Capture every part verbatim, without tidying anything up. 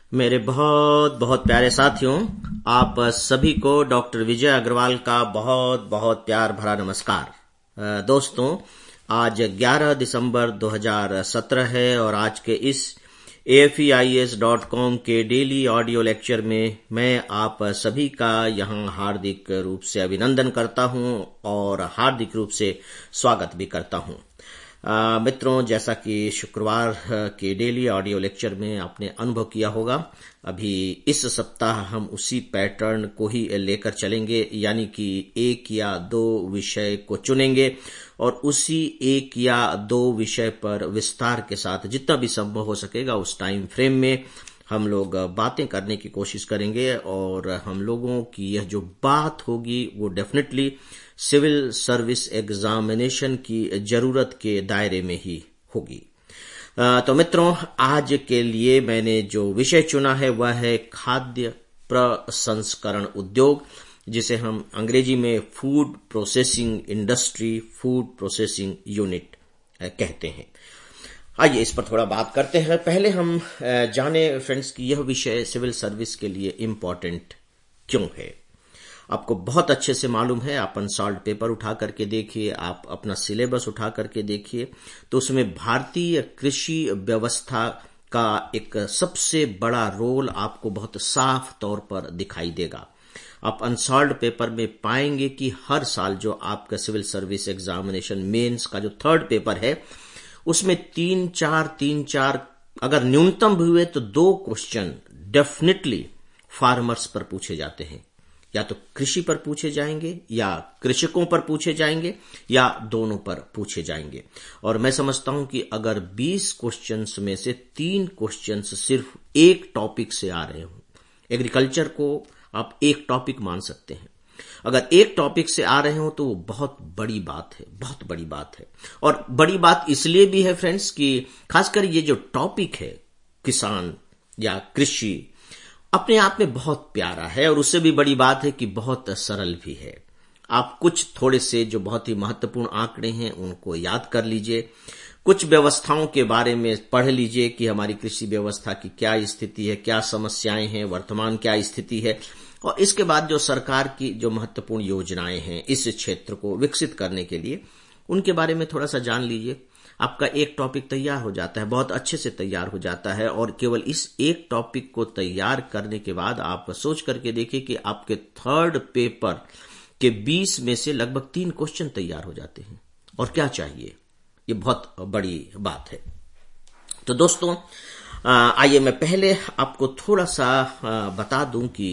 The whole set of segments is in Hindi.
मेरे बहुत बहुत प्यारे साथियों, आप सभी को डॉक्टर विजय अग्रवाल का बहुत बहुत प्यार भरा नमस्कार। अ, दोस्तों, आज ग्यारह दिसंबर दो हज़ार सत्रह है और आज के इस A F E I S dot com के डेली ऑडियो लेक्चर में मैं आप सभी का यहाँ हार्दिक रूप से अभिनंदन करता हूँ और हार्दिक रूप से स्वागत भी करता हूँ। आ, मित्रों, जैसा कि शुक्रवार के डेली ऑडियो लेक्चर में आपने अनुभव किया होगा, अभी इस सप्ताह हम उसी पैटर्न को ही लेकर चलेंगे, यानी कि एक या दो विषय को चुनेंगे और उसी एक या दो विषय पर विस्तार के साथ जितना भी संभव हो सकेगा उस टाइम फ्रेम में हम लोग बातें करने की कोशिश करेंगे। और हम लोगों की यह जो बात होगी वो डेफिनेटली सिविल सर्विस एग्जामिनेशन की जरूरत के दायरे में ही होगी। तो मित्रों, आज के लिए मैंने जो विषय चुना है वह है खाद्य प्रसंस्करण उद्योग, जिसे हम अंग्रेजी में food processing industry, food processing unit कहते हैं। आइए इस पर थोड़ा बात करते हैं। पहले हम जाने फ्रेंड्स कि यह विषय सिविल सर्विस के लिए इम्पोर्टेंट क्यों है। आपको बहुत अच्छे से मालूम है, आप अनसॉल्व्ड पेपर उठा करके देखिए, आप अपना सिलेबस उठा करके देखिए, तो उसमें भारतीय कृषि व्यवस्था का एक सबसे बड़ा रोल आपको बहुत साफ तौर पर दिखाई देगा। आप अनसॉल्व्ड पेपर में पाएंगे कि हर साल जो आपका सिविल सर्विस एग्जामिनेशन मेंस का जो थर्ड पेपर है उसमें तीन चार तीन चार अगर न्यूनतम भी हुए तो दो क्वेश्चन डेफिनेटली फार्मर्स पर पूछे जाते हैं, या तो कृषि पर पूछे जाएंगे या कृषकों पर पूछे जाएंगे या दोनों पर पूछे जाएंगे। और मैं समझता हूं कि अगर बीस क्वेश्चंस में से तीन क्वेश्चंस सिर्फ एक टॉपिक से आ रहे हो, एग्रीकल्चर को आप एक टॉपिक मान सकते हैं, अगर एक टॉपिक से आ रहे हो तो वो बहुत बड़ी बात है, बहुत बड़ी बात है। और बड़ी बात इसलिए भी है फ्रेंड्स कि खासकर ये जो टॉपिक है किसान या कृषि अपने आप में बहुत प्यारा है, और उससे भी बड़ी बात है कि बहुत सरल भी है। आप कुछ थोड़े से जो बहुत ही महत्वपूर्ण आंकड़े हैं उनको याद कर लीजिए, कुछ व्यवस्थाओं के बारे में पढ़ लीजिए कि हमारी कृषि व्यवस्था की क्या स्थिति है, क्या समस्याएं हैं, वर्तमान क्या स्थिति है, और इसके बाद जो सरकार की जो महत्वपूर्ण योजनाएं हैं इस क्षेत्र को विकसित करने के लिए, उनके बारे में थोड़ा सा जान लीजिए। आपका एक टॉपिक तैयार हो जाता है, बहुत अच्छे से तैयार हो जाता है। और केवल इस एक टॉपिक को तैयार करने के बाद आप सोच करके देखिए कि आपके थर्ड पेपर के बीस में से लगभग तीन क्वेश्चन तैयार हो जाते हैं। और क्या चाहिए, ये बहुत बड़ी बात है। तो दोस्तों, आइए मैं पहले आपको थोड़ा सा बता दूं कि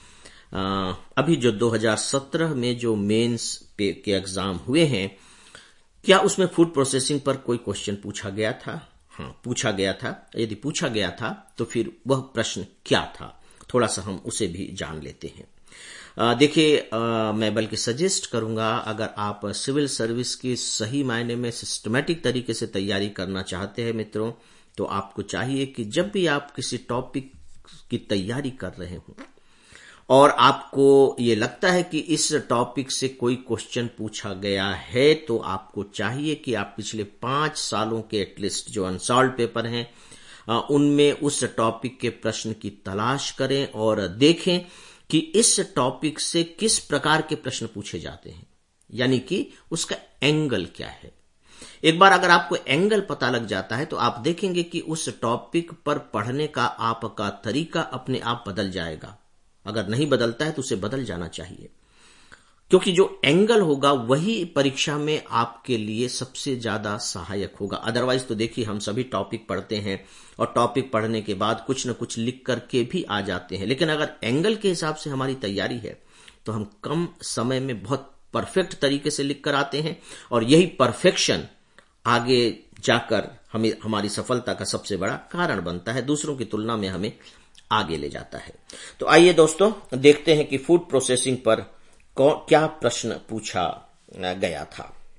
अभी जो दो हज़ार सत्रह में जो मेंस के एग्जाम हुए हैं, क्या उसमें फूड प्रोसेसिंग पर कोई क्वेश्चन पूछा गया था? हाँ, पूछा गया था। यदि पूछा गया था तो फिर वह प्रश्न क्या था, थोड़ा सा हम उसे भी जान लेते हैं। देखिए, मैं बल्कि सजेस्ट करूंगा, अगर आप सिविल सर्विस की सही मायने में सिस्टमैटिक तरीके से तैयारी करना चाहते हैं मित्रों, तो आपको चाहिए कि जब भी आप किसी टॉपिक की तैयारी कर रहे हों और आपको ये लगता है कि इस टॉपिक से कोई क्वेश्चन पूछा गया है, तो आपको चाहिए कि आप पिछले पांच सालों के एटलीस्ट जो अनसॉल्व्ड पेपर हैं उनमें उस टॉपिक के प्रश्न की तलाश करें और देखें कि इस टॉपिक से किस प्रकार के प्रश्न पूछे जाते हैं, यानी कि उसका एंगल क्या है। एक बार अगर आपको एंगल पता लग जाता है तो आप देखेंगे कि उस टॉपिक पर पढ़ने का आपका तरीका अपने आप बदल जाएगा। अगर नहीं बदलता है तो उसे बदल जाना चाहिए, क्योंकि जो एंगल होगा वही परीक्षा में आपके लिए सबसे ज्यादा सहायक होगा। अदरवाइज तो देखिए, हम सभी टॉपिक पढ़ते हैं और टॉपिक पढ़ने के बाद कुछ न कुछ लिख करके भी आ जाते हैं, लेकिन अगर एंगल के हिसाब से हमारी तैयारी है तो हम कम समय में बहुत परफेक्ट तरीके से लिख कर आते हैं, और यही परफेक्शन आगे जाकर हमें हमारी सफलता का सबसे बड़ा कारण बनता है, दूसरों की तुलना में हमें आगे ले जाता है। तो आइए दोस्तों, देखते हैं कि फूड प्रोसेसिंग पर क्या प्रश्न पूछा गया था।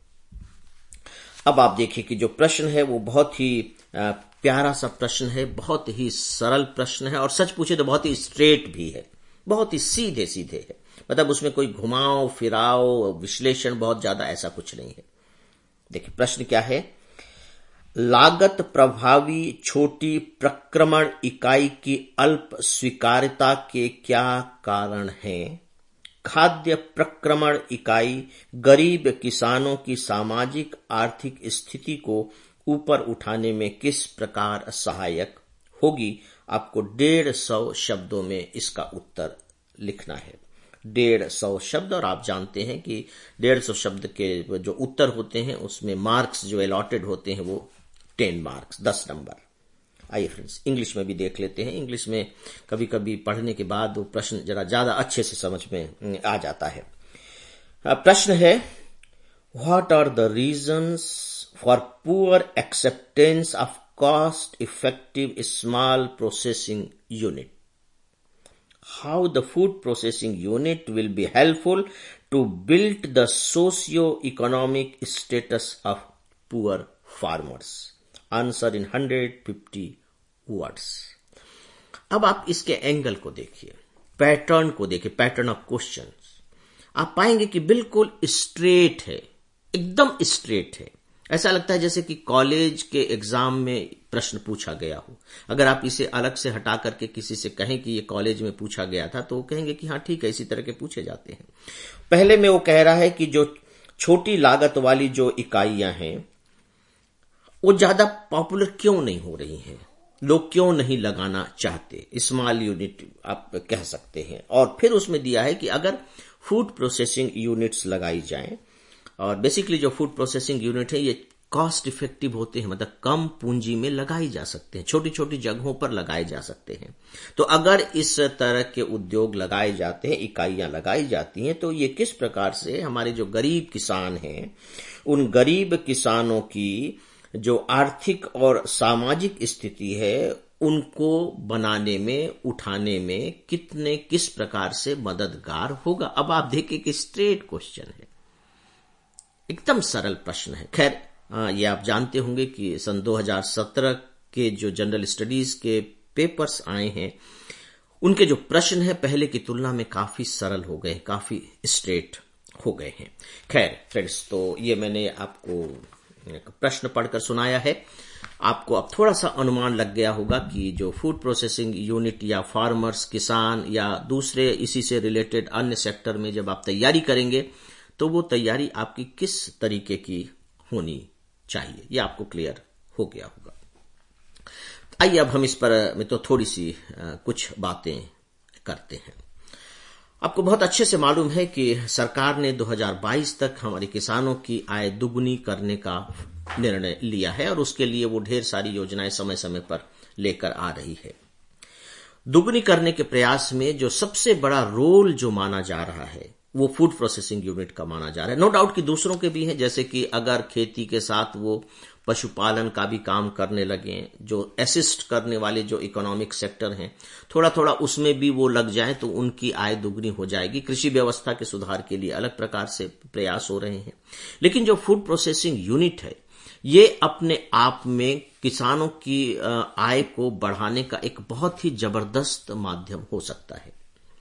अब आप देखिए कि जो प्रश्न है वो बहुत ही प्यारा सा प्रश्न है, बहुत ही सरल प्रश्न है, और सच पूछे तो बहुत ही स्ट्रेट भी है, बहुत ही सीधे सीधे है। मतलब उसमें कोई घुमाव फिराव विश्लेषण बहुत ज्यादा ऐसा कुछ नहीं है। देखिए प्रश्न क्या है। लागत प्रभावी छोटी प्रक्रमण इकाई की अल्प स्वीकार्यता के क्या कारण हैं? खाद्य प्रक्रमण इकाई गरीब किसानों की सामाजिक आर्थिक स्थिति को ऊपर उठाने में किस प्रकार सहायक होगी? आपको डेढ़ सौ शब्दों में इसका उत्तर लिखना है। डेढ़ सौ शब्द, और आप जानते हैं कि डेढ़ सौ शब्द के जो उत्तर होते हैं उसमें मार्क्स जो अलॉटेड होते हैं वो टेन मार्क्स, दस नंबर। आइए फ्रेंड्स, इंग्लिश में भी देख लेते हैं। इंग्लिश में कभी कभी पढ़ने के बाद वो प्रश्न जरा ज्यादा अच्छे से समझ में आ जाता है। प्रश्न है, what are the reasons for poor acceptance of cost effective small processing unit? How the food processing unit will be helpful to build the socio-economic status of poor farmers? Answer in one hundred fifty words. अब आप इसके एंगल को देखिए, पैटर्न को देखिए, पैटर्न ऑफ क्वेश्चंस। आप पाएंगे कि बिल्कुल स्ट्रेट है, एकदम स्ट्रेट है। ऐसा लगता है जैसे कि कॉलेज के एग्जाम में प्रश्न पूछा गया हो। अगर आप इसे अलग से हटा करके किसी से कहें कि ये कॉलेज में पूछा गया था तो वो कहेंगे कि हाँ ठीक है, इसी तरह के पूछे जाते हैं। पहले में वो कह रहा है कि जो छोटी लागत वाली जो इकाइयां हैं वो ज्यादा पॉपुलर क्यों नहीं हो रही हैं, लोग क्यों नहीं लगाना चाहते, स्मॉल यूनिट आप कह सकते हैं। और फिर उसमें दिया है कि अगर फूड प्रोसेसिंग यूनिट्स लगाई जाएं, और बेसिकली जो फूड प्रोसेसिंग यूनिट है ये कॉस्ट इफेक्टिव होते हैं, मतलब कम पूंजी में लगाई जा सकते हैं, छोटी छोटी जगहों पर लगाए जा सकते हैं। तो अगर इस तरह के उद्योग लगाए जाते हैं, इकाइयां लगाई जाती हैं, तो ये किस प्रकार से हमारे जो गरीब किसान हैं उन गरीब किसानों की जो आर्थिक और सामाजिक स्थिति है उनको बनाने में, उठाने में कितने किस प्रकार से मददगार होगा। अब आप देखिए कि स्ट्रेट क्वेश्चन है, एकदम सरल प्रश्न है। खैर ये आप जानते होंगे कि सन दो हज़ार सत्रह के जो जनरल स्टडीज के पेपर्स आए हैं उनके जो प्रश्न है पहले की तुलना में काफी सरल हो गए, काफी स्ट्रेट हो गए हैं। खैर फ्रेंड्स, तो ये मैंने आपको प्रश्न पढ़कर सुनाया है। आपको अब थोड़ा सा अनुमान लग गया होगा कि जो फूड प्रोसेसिंग यूनिट या फार्मर्स, किसान या दूसरे इसी से रिलेटेड अन्य सेक्टर में जब आप तैयारी करेंगे तो वो तैयारी आपकी किस तरीके की होनी चाहिए, ये आपको क्लियर हो गया होगा। आइए अब हम इस पर में तो थोड़ी सी कुछ बातें करते हैं। आपको बहुत अच्छे से मालूम है कि सरकार ने दो हज़ार बाईस तक हमारे किसानों की आय दुगुनी करने का निर्णय लिया है और उसके लिए वो ढेर सारी योजनाएं समय समय पर लेकर आ रही है। दुगुनी करने के प्रयास में जो सबसे बड़ा रोल जो माना जा रहा है वो फूड प्रोसेसिंग यूनिट का माना जा रहा है। नो डाउट कि दूसरों के भी हैं, जैसे कि अगर खेती के साथ वो पशुपालन का भी काम करने लगे, जो असिस्ट करने वाले जो इकोनॉमिक सेक्टर हैं थोड़ा थोड़ा उसमें भी वो लग जाए तो उनकी आय दुगनी हो जाएगी। कृषि व्यवस्था के सुधार के लिए अलग प्रकार से प्रयास हो रहे हैं। लेकिन जो फूड प्रोसेसिंग यूनिट है ये अपने आप में किसानों की आय को बढ़ाने का एक बहुत ही जबरदस्त माध्यम हो सकता है।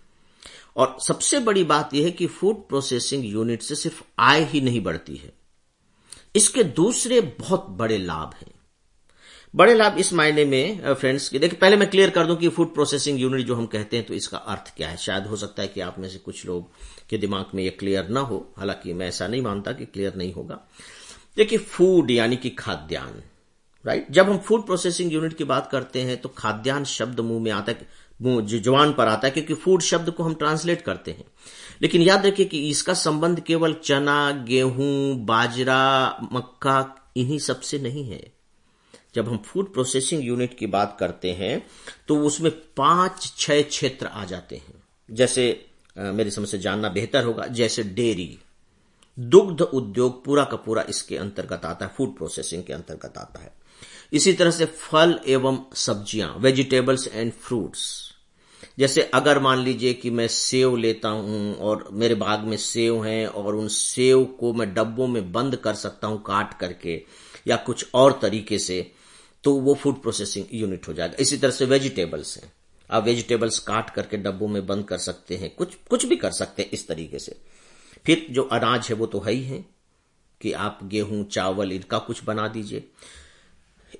और सबसे बड़ी बात यह है कि फूड प्रोसेसिंग यूनिट से सिर्फ आय ही नहीं बढ़ती है, इसके दूसरे बहुत बड़े लाभ हैं। बड़े लाभ इस मायने में फ्रेंड्स कि देखिए, पहले मैं क्लियर कर दूं कि फूड प्रोसेसिंग यूनिट जो हम कहते हैं तो इसका अर्थ क्या है। शायद हो सकता है कि आप में से कुछ लोग के दिमाग में यह क्लियर ना हो, हालांकि मैं ऐसा नहीं मानता कि क्लियर नहीं होगा। देखिए, फूड यानी कि खाद्यान्न, राइट। जब हम फूड प्रोसेसिंग यूनिट की बात करते हैं तो खाद्यान्न शब्द मुंह में आता है, जुबान पर आता है, क्योंकि फूड शब्द को हम ट्रांसलेट करते हैं। लेकिन याद रखिए कि इसका संबंध केवल चना, गेहूं, बाजरा, मक्का इन्हीं सब से नहीं है। जब हम फूड प्रोसेसिंग यूनिट की बात करते हैं तो उसमें पांच छह क्षेत्र आ जाते हैं। जैसे आ, मेरी समझ से जानना बेहतर होगा, जैसे डेयरी, दुग्ध उद्योग पूरा का पूरा इसके अंतर्गत आता है, फूड प्रोसेसिंग के अंतर्गत आता है। इसी तरह से फल एवं सब्जियां, वेजिटेबल्स एंड फ्रूट्स। जैसे अगर मान लीजिए कि मैं सेव लेता हूं और मेरे बाग में सेव हैं और उन सेव को मैं डब्बों में बंद कर सकता हूं काट करके या कुछ और तरीके से, तो वो फूड प्रोसेसिंग यूनिट हो जाएगा। इसी तरह से वेजिटेबल्स हैं, आप वेजिटेबल्स काट करके डब्बों में बंद कर सकते हैं, कुछ कुछ भी कर सकते हैं इस तरीके से। फिर जो अनाज है वो तो है ही है कि आप गेहूं, चावल इनका कुछ बना दीजिए।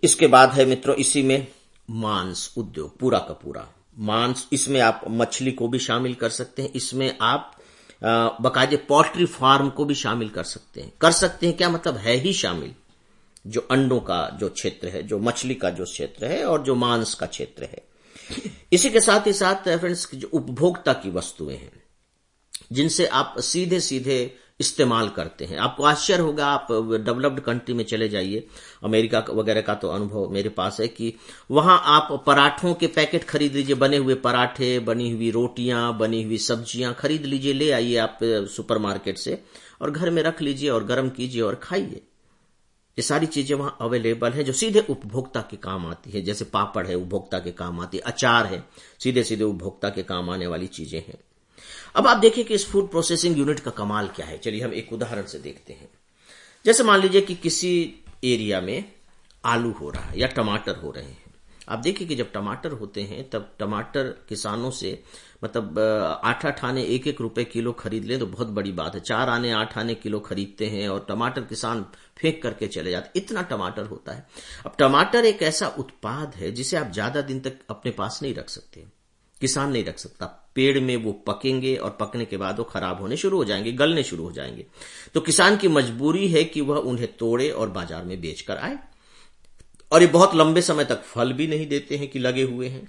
इसके बाद है मित्रों इसी में मांस उद्योग पूरा का पूरा। मांस, इसमें आप मछली को भी शामिल कर सकते हैं, इसमें आप बकायदे पोल्ट्री फार्म को भी शामिल कर सकते हैं। कर सकते हैं क्या मतलब, है ही शामिल, जो अंडों का जो क्षेत्र है, जो मछली का जो क्षेत्र है और जो मांस का क्षेत्र है। इसी के साथ ही साथ फ्रेंड्स जो उपभोक्ता की वस्तुएं हैं जिनसे आप सीधे सीधे इस्तेमाल करते हैं। आपको आश्चर्य होगा, आप डेवलप्ड कंट्री में चले जाइए, अमेरिका वगैरह का तो अनुभव मेरे पास है कि वहां आप पराठों के पैकेट खरीद लीजिए, बने हुए पराठे, बनी हुई रोटियां, बनी हुई सब्जियां खरीद लीजिए, ले आइए आप सुपरमार्केट से और घर में रख लीजिए और गर्म कीजिए और खाइए। ये सारी चीजें वहां अवेलेबल है जो सीधे उपभोक्ता के काम आती है। जैसे पापड़ है, उपभोक्ता के काम आती है, अचार है, सीधे सीधे उपभोक्ता के काम आने वाली चीजें हैं। अब आप देखिए कि इस फूड प्रोसेसिंग यूनिट का कमाल क्या है। चलिए हम एक उदाहरण से देखते हैं। जैसे मान लीजिए कि किसी एरिया में आलू हो रहा है या टमाटर हो रहे हैं। आप देखिए कि जब टमाटर होते हैं तब टमाटर किसानों से मतलब आठ आठ आने एक एक रुपए किलो खरीद लें तो बहुत बड़ी बात है। चार आने आठ आने किलो खरीदते हैं और टमाटर किसान फेंक करके चले जाते, इतना टमाटर होता है। अब टमाटर एक ऐसा उत्पाद है जिसे आप ज्यादा दिन तक अपने पास नहीं रख सकते, किसान नहीं रख सकता। पेड़ में वो पकेंगे और पकने के बाद वो खराब होने शुरू हो जाएंगे, गलने शुरू हो जाएंगे। तो किसान की मजबूरी है कि वह उन्हें तोड़े और बाजार में बेचकर आए, और ये बहुत लंबे समय तक फल भी नहीं देते हैं कि लगे हुए हैं।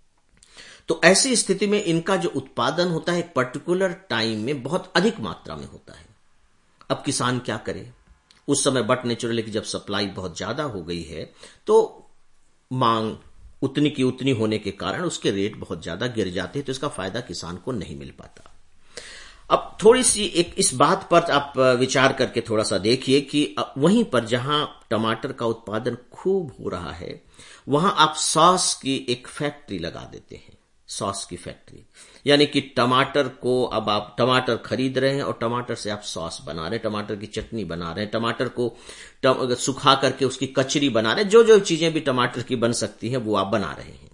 तो ऐसी स्थिति में इनका जो उत्पादन होता है पर्टिकुलर टाइम में बहुत अधिक मात्रा में होता है। अब किसान क्या करे, उस समय बट नेचुरली कि जब सप्लाई बहुत ज्यादा हो गई है तो मांग उतनी की उतनी होने के कारण उसके रेट बहुत ज्यादा गिर जाते हैं, तो इसका फायदा किसान को नहीं मिल पाता। अब थोड़ी सी एक इस बात पर आप विचार करके थोड़ा सा देखिए कि वहीं पर जहां टमाटर का उत्पादन खूब हो रहा है वहां आप सॉस की एक फैक्ट्री लगा देते हैं। सॉस की फैक्ट्री यानी कि टमाटर को अब आप टमाटर खरीद रहे हैं और टमाटर से आप सॉस बना रहे हैं, टमाटर की चटनी बना रहे हैं, टमाटर को सुखा करके उसकी कचरी बना रहे हैं, जो जो चीजें भी टमाटर की बन सकती हैं वो आप बना रहे हैं।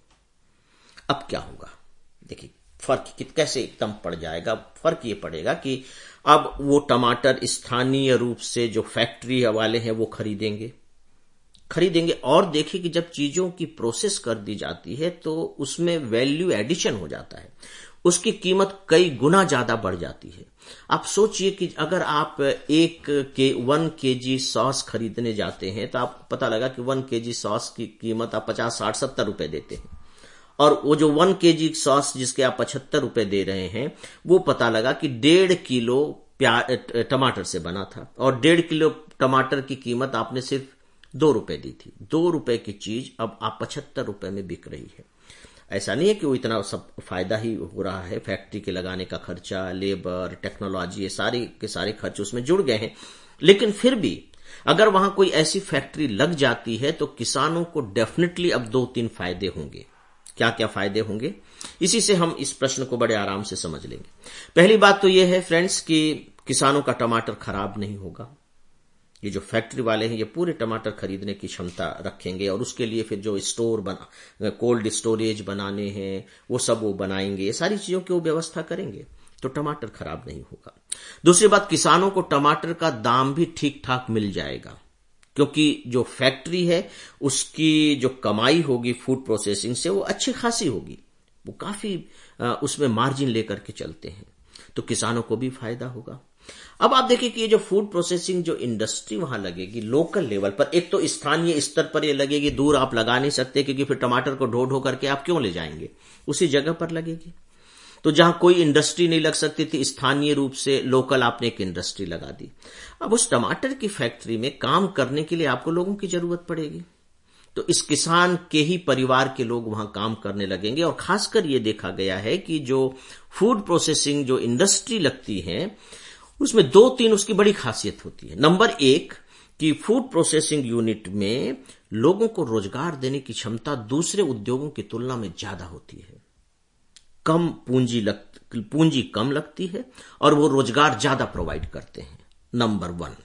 अब क्या होगा, देखिए फर्क कैसे एकदम पड़ जाएगा। फर्क ये पड़ेगा कि अब वो टमाटर स्थानीय रूप से जो फैक्ट्री वाले हैं वो खरीदेंगे खरीदेंगे और देखिए कि जब चीजों की प्रोसेस कर दी जाती है तो उसमें वैल्यू एडिशन हो जाता है, उसकी कीमत कई गुना ज्यादा बढ़ जाती है। आप सोचिए कि अगर आप एक के वन केजी सॉस खरीदने जाते हैं तो आपको पता लगा कि वन केजी सॉस की कीमत आप पचास साठ सत्तर रुपए देते हैं, और वो जो वन केजी सॉस जिसके आप पचहत्तर रुपए दे रहे हैं वो पता लगा कि डेढ़ किलो टमाटर से बना था, और डेढ़ किलो टमाटर की कीमत आपने सिर्फ दो रुपए दी थी। दो रुपए की चीज अब आप पचहत्तर रुपए में बिक रही है। ऐसा नहीं है कि वो इतना सब फायदा ही हो रहा है, फैक्ट्री के लगाने का खर्चा, लेबर, टेक्नोलॉजी, ये सारे के सारे खर्च उसमें जुड़ गए हैं। लेकिन फिर भी अगर वहां कोई ऐसी फैक्ट्री लग जाती है तो किसानों को डेफिनेटली अब दो तीन फायदे होंगे। क्या क्या फायदे होंगे, इसी से हम इस प्रश्न को बड़े आराम से समझ लेंगे। पहली बात तो यह है फ्रेंड्स कि किसानों का टमाटर खराब नहीं होगा। ये जो फैक्ट्री वाले हैं ये पूरे टमाटर खरीदने की क्षमता रखेंगे और उसके लिए फिर जो स्टोर बना, कोल्ड स्टोरेज बनाने हैं वो सब वो बनाएंगे, ये सारी चीजों की वो व्यवस्था करेंगे, तो टमाटर खराब नहीं होगा। दूसरी बात, किसानों को टमाटर का दाम भी ठीक ठाक मिल जाएगा, क्योंकि जो फैक्ट्री है उसकी जो कमाई होगी फूड प्रोसेसिंग से वो अच्छी खासी होगी, वो काफी उसमें मार्जिन लेकर के चलते हैं, तो किसानों को भी फायदा होगा। अब आप देखिए कि ये जो फूड प्रोसेसिंग जो इंडस्ट्री वहां लगेगी लोकल लेवल पर, एक तो स्थानीय स्तर पर ये लगेगी, दूर आप लगा नहीं सकते क्योंकि फिर टमाटर को ढो ढो करके आप क्यों ले जाएंगे, उसी जगह पर लगेगी। तो जहां कोई इंडस्ट्री नहीं लग सकती थी, स्थानीय रूप से लोकल आपने एक इंडस्ट्री लगा दी। अब उस टमाटर की फैक्ट्री में काम करने के लिए आपको लोगों की जरूरत पड़ेगी, तो इस किसान के ही परिवार के लोग वहां काम करने लगेंगे। और खासकर ये देखा गया है कि जो फूड प्रोसेसिंग जो इंडस्ट्री लगती है उसमें दो तीन उसकी बड़ी खासियत होती है। नंबर एक कि फूड प्रोसेसिंग यूनिट में लोगों को रोजगार देने की क्षमता दूसरे उद्योगों की तुलना में ज्यादा होती है। कम पूंजी लग पूंजी कम लगती है और वो रोजगार ज्यादा प्रोवाइड करते हैं, नंबर वन।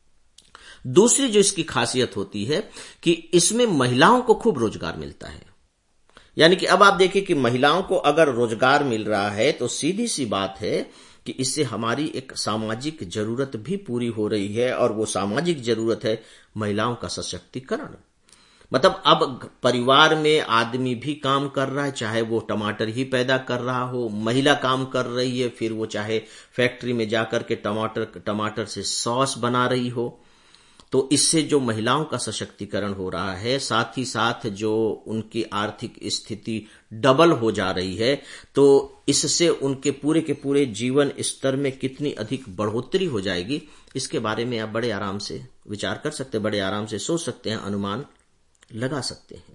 दूसरी जो इसकी खासियत होती है कि इसमें महिलाओं को खूब रोजगार मिलता है। यानी कि अब आप देखिए कि महिलाओं को अगर रोजगार मिल रहा है तो सीधी सी बात है कि इससे हमारी एक सामाजिक जरूरत भी पूरी हो रही है, और वो सामाजिक जरूरत है महिलाओं का सशक्तिकरण। मतलब अब परिवार में आदमी भी काम कर रहा है, चाहे वो टमाटर ही पैदा कर रहा हो, महिला काम कर रही है, फिर वो चाहे फैक्ट्री में जाकर के टमाटर टमाटर से सॉस बना रही हो। तो इससे जो महिलाओं का सशक्तिकरण हो रहा है, साथ ही साथ जो उनकी आर्थिक स्थिति डबल हो जा रही है, तो इससे उनके पूरे के पूरे जीवन स्तर में कितनी अधिक बढ़ोतरी हो जाएगी, इसके बारे में आप बड़े आराम से विचार कर सकते हैं, बड़े आराम से सोच सकते हैं, अनुमान लगा सकते हैं।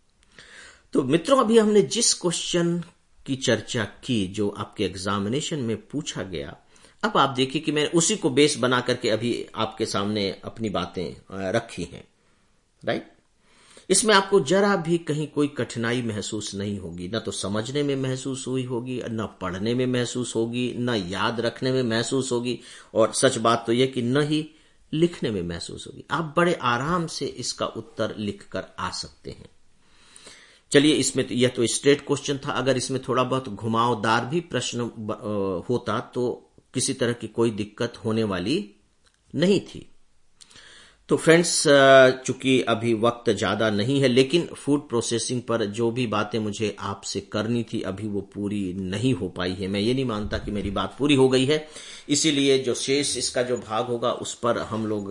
तो मित्रों, अभी हमने जिस क्वेश्चन की चर्चा की जो आपके एग्जामिनेशन में पूछा गया, अब आप देखिए कि मैंने उसी को बेस बना करके अभी आपके सामने अपनी बातें रखी हैं, राइट। इसमें आपको जरा भी कहीं कोई कठिनाई महसूस नहीं होगी, न तो समझने में महसूस हुई होगी, न पढ़ने में महसूस होगी, न याद रखने में महसूस होगी, और सच बात तो यह कि न ही लिखने में महसूस होगी। आप बड़े आराम से इसका उत्तर लिखकर आ सकते हैं। चलिए, इसमें तो यह तो स्ट्रेट क्वेश्चन था। अगर इसमें थोड़ा बहुत घुमावदार भी प्रश्न होता तो किसी तरह की कोई दिक्कत होने वाली नहीं थी। तो फ्रेंड्स, चूंकि अभी वक्त ज्यादा नहीं है, लेकिन फूड प्रोसेसिंग पर जो भी बातें मुझे आपसे करनी थी अभी वो पूरी नहीं हो पाई है। मैं ये नहीं मानता कि मेरी बात पूरी हो गई है, इसीलिए जो शेष इसका जो भाग होगा उस पर हम लोग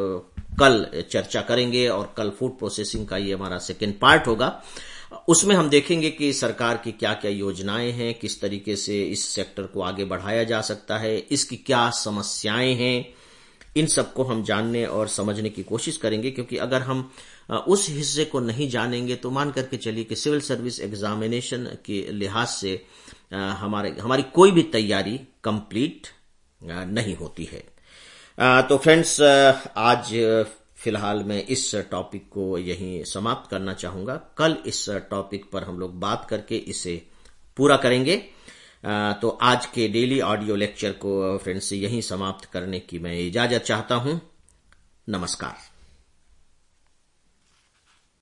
कल चर्चा करेंगे, और कल फूड प्रोसेसिंग का ये हमारा सेकेंड पार्ट होगा। उसमें हम देखेंगे कि सरकार की क्या क्या योजनाएं हैं, किस तरीके से इस सेक्टर को आगे बढ़ाया जा सकता है, इसकी क्या समस्याएं हैं, इन सबको हम जानने और समझने की कोशिश करेंगे। क्योंकि अगर हम उस हिस्से को नहीं जानेंगे तो मान करके चलिए कि सिविल सर्विस एग्जामिनेशन के लिहाज से हमारे हमारी कोई भी तैयारी कंप्लीट नहीं होती है। तो फ्रेंड्स, आज फिलहाल मैं इस टॉपिक को यहीं समाप्त करना चाहूंगा। कल इस टॉपिक पर हम लोग बात करके इसे पूरा करेंगे। तो आज के डेली ऑडियो लेक्चर को फ्रेंड्स यहीं समाप्त करने की मैं इजाजत चाहता हूं। नमस्कार।